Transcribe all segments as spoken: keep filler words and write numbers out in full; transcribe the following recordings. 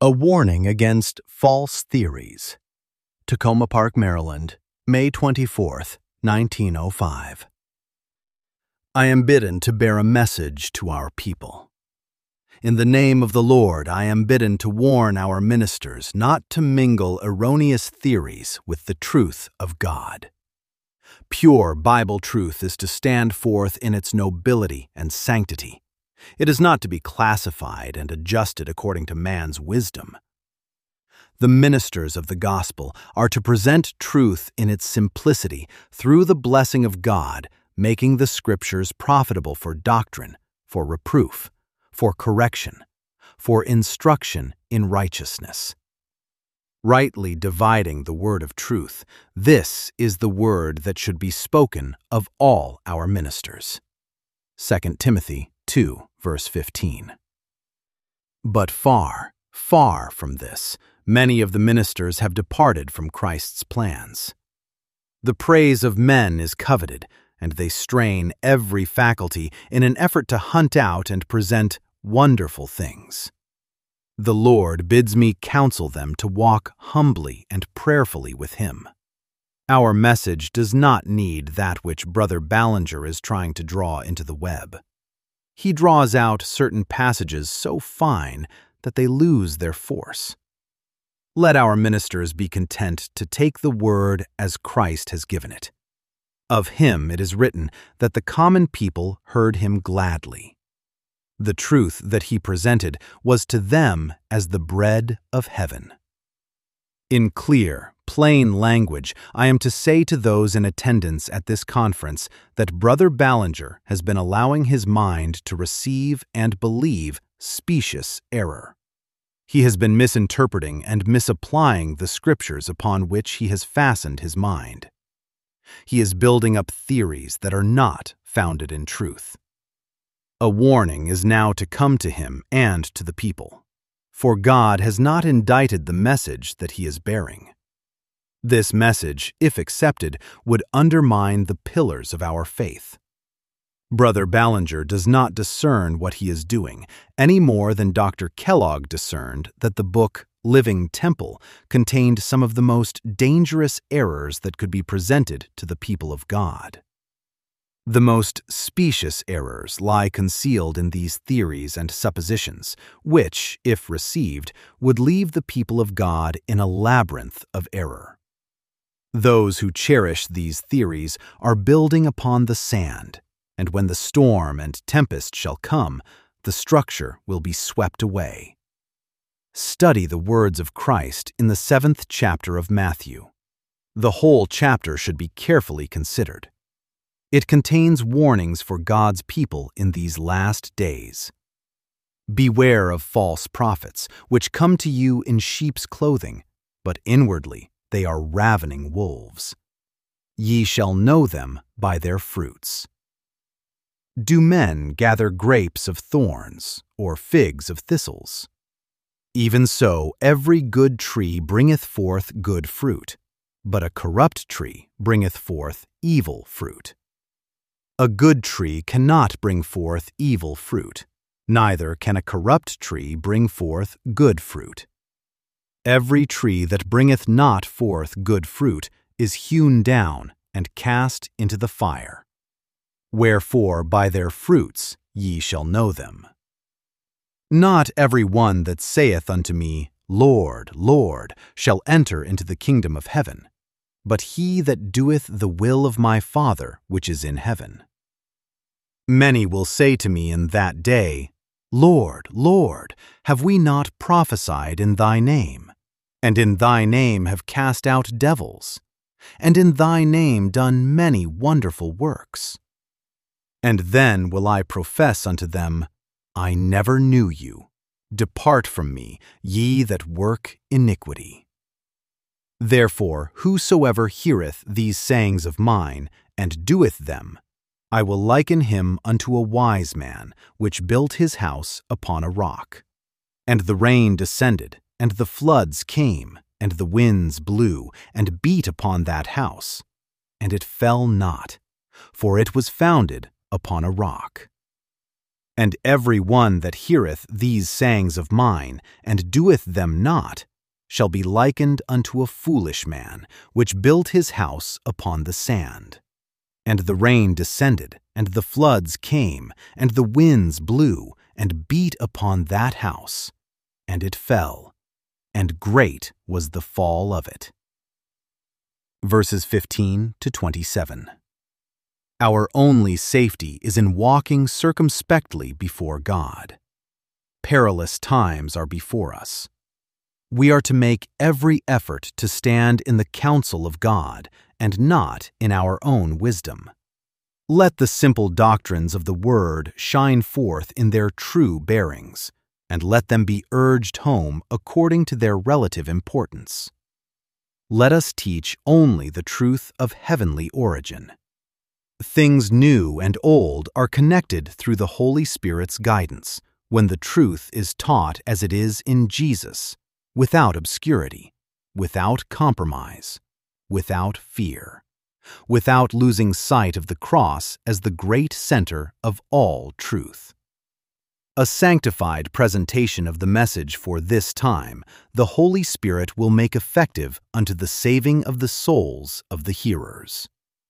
A Warning Against False Theories. Tacoma Park, Maryland, May twenty-fourth, nineteen oh five. I am bidden to bear a message to our people. In the name of the Lord, I am bidden to warn our ministers not to mingle erroneous theories with the truth of God. Pure Bible truth is to stand forth in its nobility and sanctity. It is not to be classified and adjusted according to man's wisdom. The ministers of the gospel are to present truth in its simplicity through the blessing of God, making the scriptures profitable for doctrine, for reproof, for correction, for instruction in righteousness. Rightly dividing the word of truth, this is the word that should be spoken of all our ministers. Second Timothy two, verse fifteen. But far, far from this, many of the ministers have departed from Christ's plans. The praise of men is coveted, and they strain every faculty in an effort to hunt out and present wonderful things. The Lord bids me counsel them to walk humbly and prayerfully with Him. Our message does not need that which Brother Ballinger is trying to draw into the web. He draws out certain passages so fine that they lose their force. Let our ministers be content to take the word as Christ has given it. Of Him it is written that the common people heard Him gladly. The truth that He presented was to them as the bread of heaven. In clear, plain language, I am to say to those in attendance at this conference that Brother Ballinger has been allowing his mind to receive and believe specious error. He has been misinterpreting and misapplying the scriptures upon which he has fastened his mind. He is building up theories that are not founded in truth. A warning is now to come to him and to the people, for God has not indicted the message that he is bearing. This message, if accepted, would undermine the pillars of our faith. Brother Ballinger does not discern what he is doing, any more than Doctor Kellogg discerned that the book Living Temple contained some of the most dangerous errors that could be presented to the people of God. The most specious errors lie concealed in these theories and suppositions, which, if received, would leave the people of God in a labyrinth of error. Those who cherish these theories are building upon the sand, and when the storm and tempest shall come, the structure will be swept away. Study the words of Christ in the seventh chapter of Matthew. The whole chapter should be carefully considered. It contains warnings for God's people in these last days. Beware of false prophets, which come to you in sheep's clothing, but inwardly they are ravening wolves. Ye shall know them by their fruits. Do men gather grapes of thorns, or figs of thistles? Even so, every good tree bringeth forth good fruit, but a corrupt tree bringeth forth evil fruit. A good tree cannot bring forth evil fruit, neither can a corrupt tree bring forth good fruit. Every tree that bringeth not forth good fruit is hewn down and cast into the fire. Wherefore by their fruits ye shall know them. Not every one that saith unto me, Lord, Lord, shall enter into the kingdom of heaven, but he that doeth the will of my Father which is in heaven. Many will say to me in that day, Lord, Lord, have we not prophesied in thy name, and in thy name have cast out devils, and in thy name done many wonderful works? And then will I profess unto them, I never knew you. Depart from me, ye that work iniquity. Therefore, whosoever heareth these sayings of mine, and doeth them, I will liken him unto a wise man, which built his house upon a rock. And the rain descended, and the floods came, and the winds blew, and beat upon that house. And it fell not, for it was founded upon a rock. And every one that heareth these sayings of mine, and doeth them not, shall be likened unto a foolish man, which built his house upon the sand. And the rain descended, and the floods came, and the winds blew, and beat upon that house, and it fell, and great was the fall of it. Verses fifteen to twenty-seven. Our only safety is in walking circumspectly before God. Perilous times are before us. We are to make every effort to stand in the counsel of God and not in our own wisdom. Let the simple doctrines of the Word shine forth in their true bearings, and let them be urged home according to their relative importance. Let us teach only the truth of heavenly origin. Things new and old are connected through the Holy Spirit's guidance when the truth is taught as it is in Jesus, without obscurity, without compromise, without fear, without losing sight of the cross as the great center of all truth. A sanctified presentation of the message for this time, the Holy Spirit will make effective unto the saving of the souls of the hearers.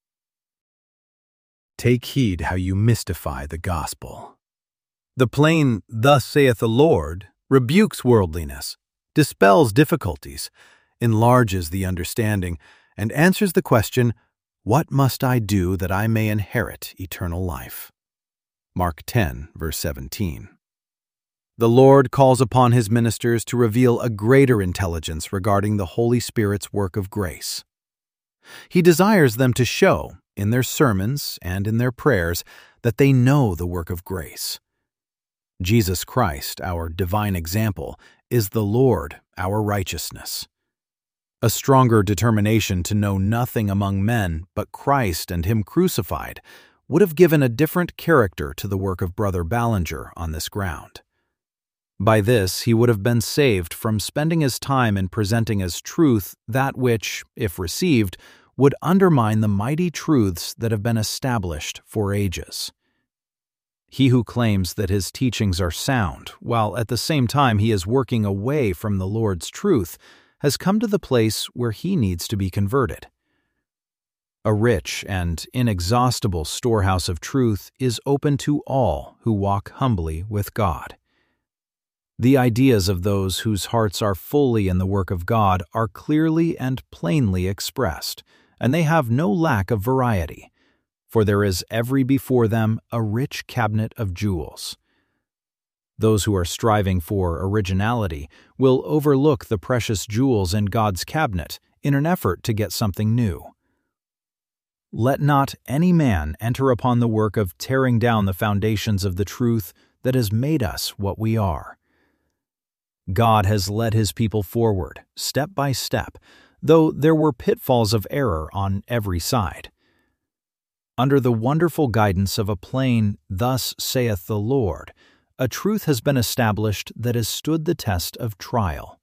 Take heed how you mystify the gospel. The plain, "Thus saith the Lord," rebukes worldliness, dispels difficulties, enlarges the understanding, and answers the question, "What must I do that I may inherit eternal life?" Mark ten, verse seventeen. The Lord calls upon His ministers to reveal a greater intelligence regarding the Holy Spirit's work of grace. He desires them to show, in their sermons and in their prayers, that they know the work of grace. Jesus Christ, our divine example, is the Lord, our righteousness. A stronger determination to know nothing among men but Christ and Him crucified would have given a different character to the work of Brother Ballinger on this ground. By this, he would have been saved from spending his time in presenting as truth that which, if received, would undermine the mighty truths that have been established for ages. He who claims that his teachings are sound, while at the same time he is working away from the Lord's truth, has come to the place where he needs to be converted. A rich and inexhaustible storehouse of truth is open to all who walk humbly with God. The ideas of those whose hearts are fully in the work of God are clearly and plainly expressed, and they have no lack of variety, for there is every before them a rich cabinet of jewels. Those who are striving for originality will overlook the precious jewels in God's cabinet in an effort to get something new. Let not any man enter upon the work of tearing down the foundations of the truth that has made us what we are. God has led His people forward, step by step, though there were pitfalls of error on every side. Under the wonderful guidance of a plain, "Thus saith the Lord," a truth has been established that has stood the test of trial.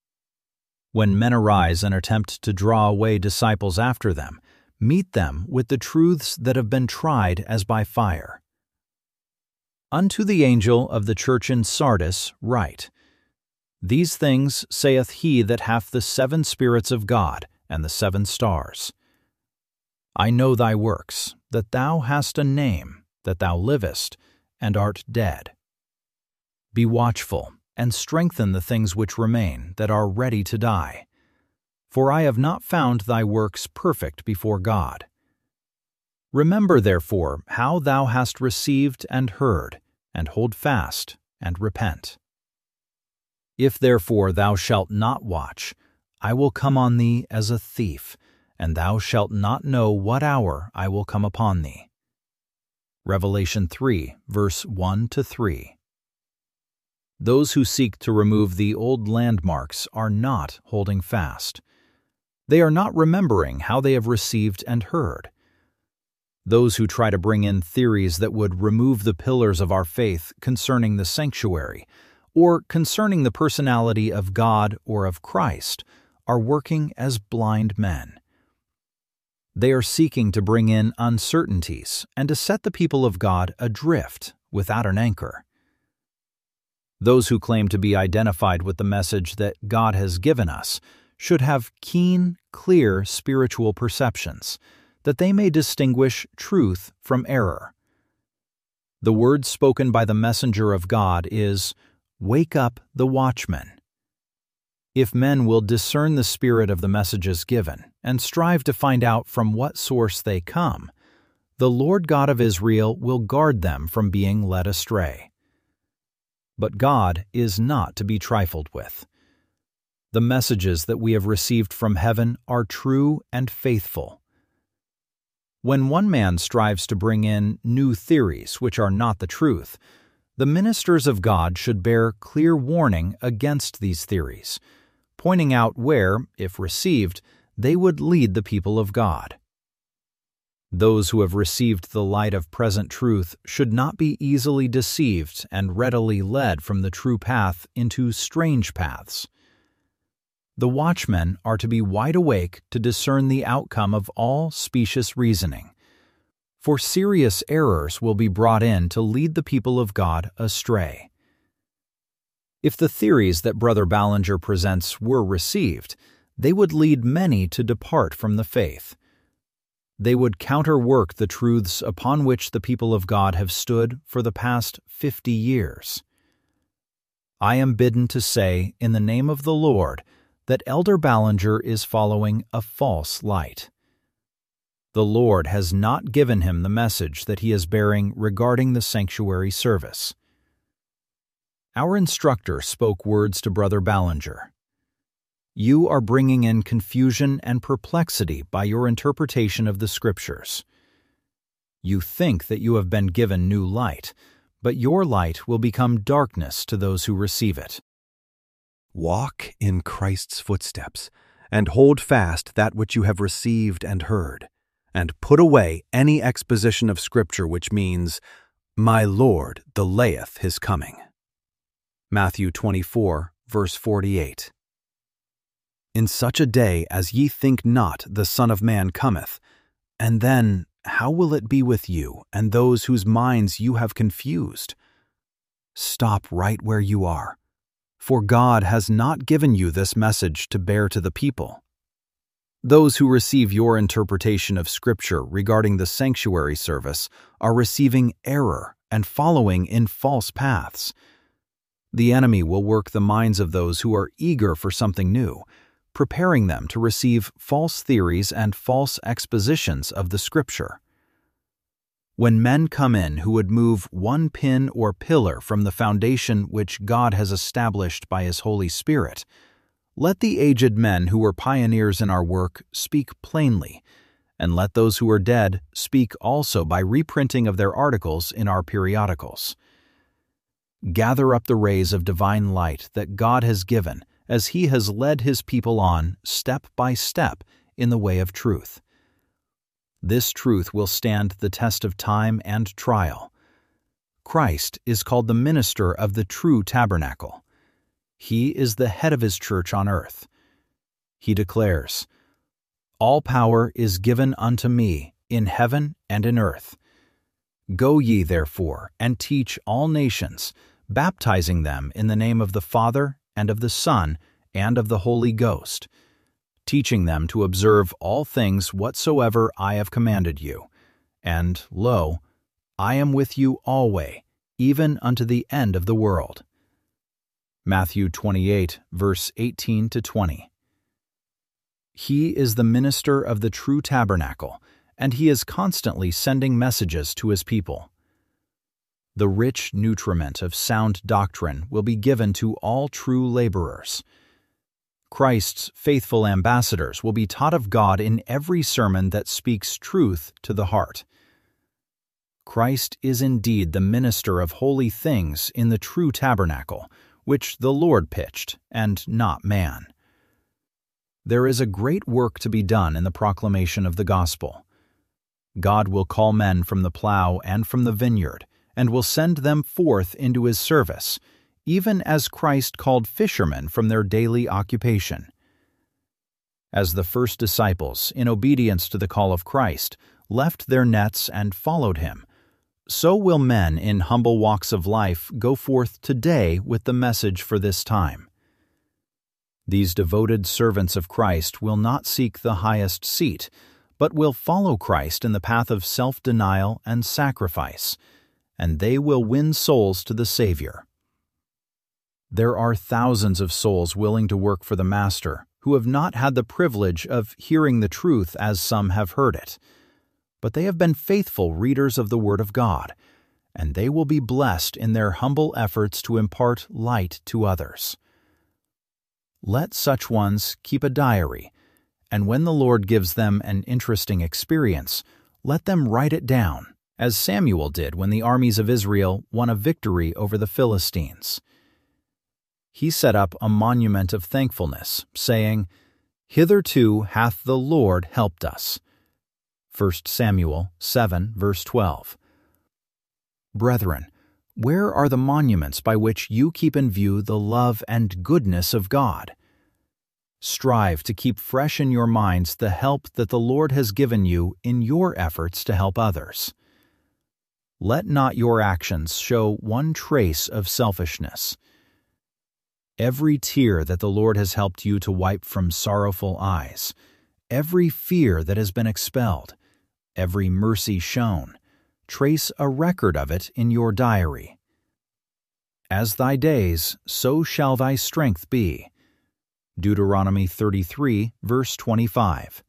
When men arise and attempt to draw away disciples after them, meet them with the truths that have been tried as by fire. Unto the angel of the church in Sardis write, These things saith he that hath the seven spirits of God and the seven stars. I know thy works, that thou hast a name, that thou livest, and art dead. Be watchful, and strengthen the things which remain, that are ready to die. For I have not found thy works perfect before God. Remember therefore how thou hast received and heard, and hold fast, and repent. If therefore thou shalt not watch, I will come on thee as a thief, and thou shalt not know what hour I will come upon thee. Revelation three, verse one to three. Those who seek to remove the old landmarks are not holding fast. They are not remembering how they have received and heard. Those who try to bring in theories that would remove the pillars of our faith concerning the sanctuary, or concerning the personality of God or of Christ, are working as blind men. They are seeking to bring in uncertainties and to set the people of God adrift without an anchor. Those who claim to be identified with the message that God has given us should have keen, clear spiritual perceptions, that they may distinguish truth from error. The word spoken by the messenger of God is, "Wake up the watchman." If men will discern the spirit of the messages given and strive to find out from what source they come, the Lord God of Israel will guard them from being led astray. But God is not to be trifled with. The messages that we have received from heaven are true and faithful. When one man strives to bring in new theories which are not the truth, the ministers of God should bear clear warning against these theories, pointing out where, if received, they would lead the people of God. Those who have received the light of present truth should not be easily deceived and readily led from the true path into strange paths. The watchmen are to be wide awake to discern the outcome of all specious reasoning, for serious errors will be brought in to lead the people of God astray. If the theories that Brother Ballinger presents were received, they would lead many to depart from the faith. They would counterwork the truths upon which the people of God have stood for the past fifty years. I am bidden to say, in the name of the Lord, that Elder Ballinger is following a false light. The Lord has not given him the message that he is bearing regarding the sanctuary service. Our instructor spoke words to Brother Ballinger. You are bringing in confusion and perplexity by your interpretation of the Scriptures. You think that you have been given new light, but your light will become darkness to those who receive it. Walk in Christ's footsteps, and hold fast that which you have received and heard, and put away any exposition of Scripture which means, "My Lord delayeth his coming." Matthew twenty-four, verse forty-eight. In such a day as ye think not the Son of Man cometh, and then how will it be with you and those whose minds you have confused? Stop right where you are, for God has not given you this message to bear to the people. Those who receive your interpretation of Scripture regarding the sanctuary service are receiving error and following in false paths. The enemy will work the minds of those who are eager for something new, preparing them to receive false theories and false expositions of the Scripture. When men come in who would move one pin or pillar from the foundation which God has established by His Holy Spirit, let the aged men who were pioneers in our work speak plainly, and let those who are dead speak also by reprinting of their articles in our periodicals. Gather up the rays of divine light that God has given as He has led His people on step by step in the way of truth. This truth will stand the test of time and trial. Christ is called the minister of the true tabernacle. He is the head of His church on earth. He declares, "All power is given unto me in heaven and in earth. Go ye therefore and teach all nations, baptizing them in the name of the Father and of the Son, and of the Holy Ghost, teaching them to observe all things whatsoever I have commanded you. And, lo, I am with you alway, even unto the end of the world." Matthew twenty-eight, verse eighteen to twenty. He is the minister of the true tabernacle, and He is constantly sending messages to His people. The rich nutriment of sound doctrine will be given to all true laborers. Christ's faithful ambassadors will be taught of God in every sermon that speaks truth to the heart. Christ is indeed the minister of holy things in the true tabernacle, which the Lord pitched, and not man. There is a great work to be done in the proclamation of the gospel. God will call men from the plow and from the vineyard, and will send them forth into His service, even as Christ called fishermen from their daily occupation. As the first disciples, in obedience to the call of Christ, left their nets and followed Him, so will men in humble walks of life go forth today with the message for this time. These devoted servants of Christ will not seek the highest seat, but will follow Christ in the path of self-denial and sacrifice, and they will win souls to the Savior. There are thousands of souls willing to work for the Master who have not had the privilege of hearing the truth as some have heard it, but they have been faithful readers of the Word of God, and they will be blessed in their humble efforts to impart light to others. Let such ones keep a diary, and when the Lord gives them an interesting experience, let them write it down, as Samuel did when the armies of Israel won a victory over the Philistines. He set up a monument of thankfulness, saying, "Hitherto hath the Lord helped us." First Samuel seven, verse twelve. Brethren, where are the monuments by which you keep in view the love and goodness of God? Strive to keep fresh in your minds the help that the Lord has given you in your efforts to help others. Let not your actions show one trace of selfishness. Every tear that the Lord has helped you to wipe from sorrowful eyes, every fear that has been expelled, every mercy shown, trace a record of it in your diary. As thy days, so shall thy strength be. Deuteronomy thirty-three, verse twenty-five.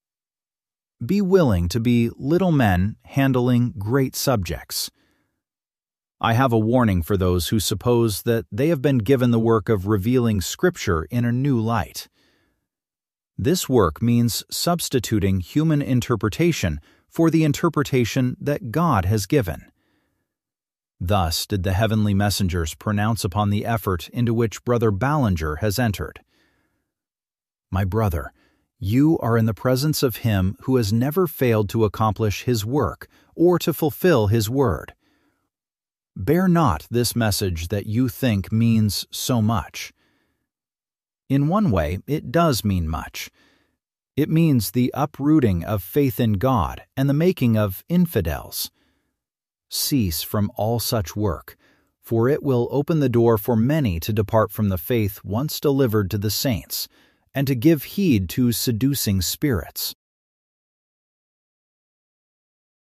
Be willing to be little men handling great subjects. I have a warning for those who suppose that they have been given the work of revealing Scripture in a new light. This work means substituting human interpretation for the interpretation that God has given. Thus did the heavenly messengers pronounce upon the effort into which Brother Ballinger has entered. My brother, you are in the presence of Him who has never failed to accomplish His work or to fulfill His word. Bear not this message that you think means so much. In one way, it does mean much. It means the uprooting of faith in God and the making of infidels. Cease from all such work, for it will open the door for many to depart from the faith once delivered to the saints, and to give heed to seducing spirits,